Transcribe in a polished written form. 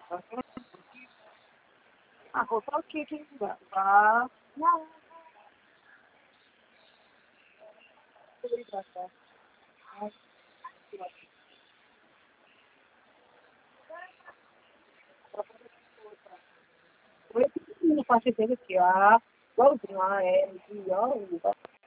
Aku pakai juga, Kak. Ya, beli berapa? Ini pasti sedikit ya. Baru kemarin, iya,